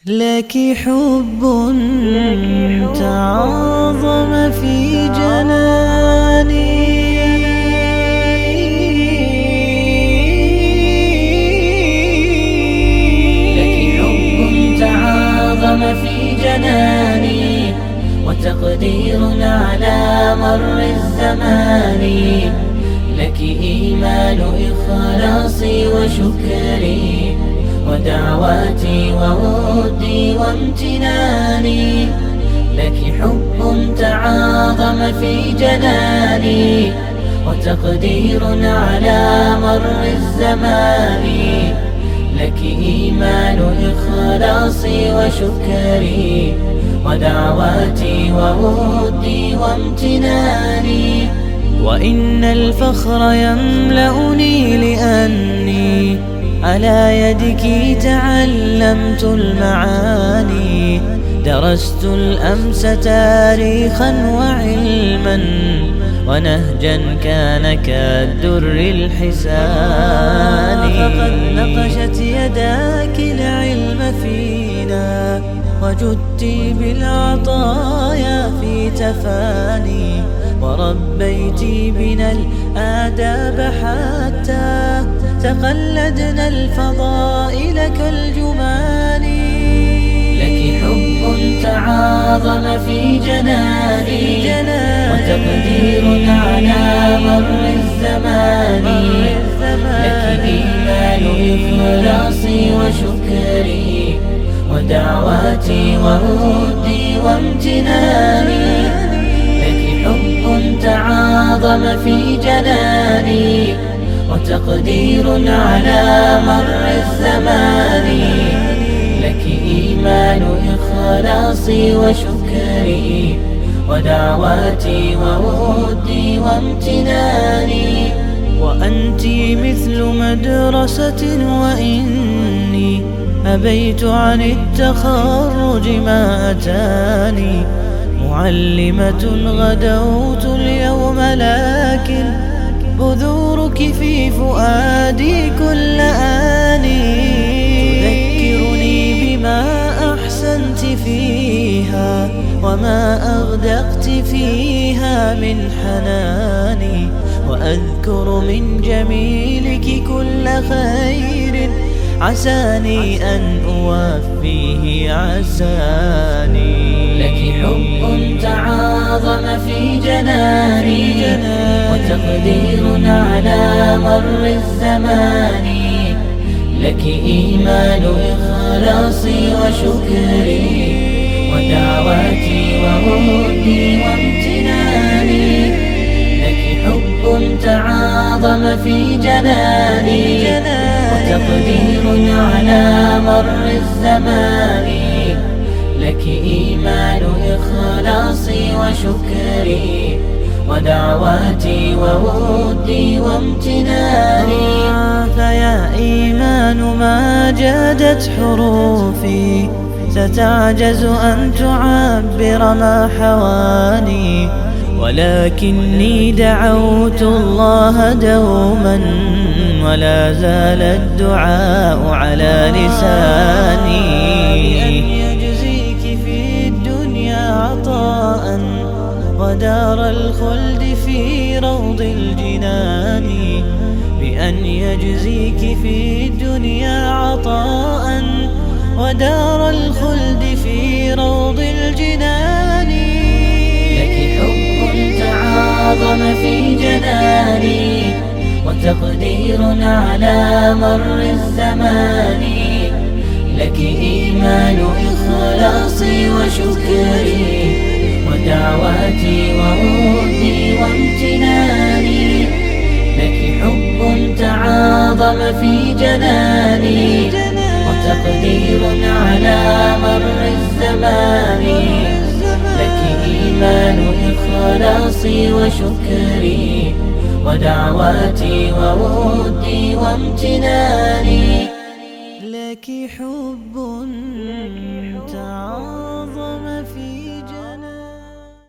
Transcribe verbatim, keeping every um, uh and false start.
لك حب تعاظم في جناني، لك حب تعاظم في جناني، وتقدير على مر الزمان. لك إيمان إخلاصي وشكري، ودعواتي وودي وامتناني. لك حب تعاظم في جناني، وتقدير على مر الزمان. لك إيمان إخلاصي وشكري، ودعواتي وودي وامتناني. وإن الفخر يملأني لأني على يدك تعلمت المعاني. درست الأمس تاريخا وعلما، ونهجا كان كالدر الحسان. فقد نقشت يداك العلم فينا، وجدت بالعطايا في تفاني. وربيت بنا الآداب حتى تقلدنا الفضائل كالجمان. لك حب تعاظم في جناني، وتقدير على مر الزمان. لك إيمان إخلاصي وشكري، ودعواتي وودي وامتناني. لك حب تعاظم في جناني، وتقدير على مر الزمان. لك إيمان إخلاصي وشكري، ودعواتي وودي وامتناني. وأنت مثل مدرسة، وإني أبيت عن التخرج ما أتاني. معلمة غدوت اليوم، لكن بذورك في فؤادي كل آني. تذكرني بما أحسنت فيها، وما أغدقت فيها من حناني. وأذكر من جميلك كل خير، عساني أن أوفيه عساني. لك حب تعاظم في جناني، وتقدير على مر الزمان. لك إيمان إخلاصي وشكري، ودعواتي وودي وامتناني. لك حب تعاظم في جناني، وتقدير على مر الزمان. لك إيمان إخلاصي وشكري، ودعواتي وودي وامتناني. فيا إيمان ما جادت حروفي، ستعجز أن تعبر ما حواني. ولكني دعوت الله دوما، ولا زال الدعاء على لساني. بأن يجزيك في الدنيا عطاء، ودار الخلد في روض الجنان. بأن يجزيك في الدنيا عطاء، ودار الخلد في روض الجنان. لك حب تعاظم في جناني، وتقدير على مر الزمان. لك إيمان إخلاصي وشكري، ودعواتي وودي وامتناني. لك حب تعاظم في جناني، وتقدير على مر الزمان. لك إيمان إخلاصي وشكري، ودعواتي وودي وامتناني. لك حب تعاظم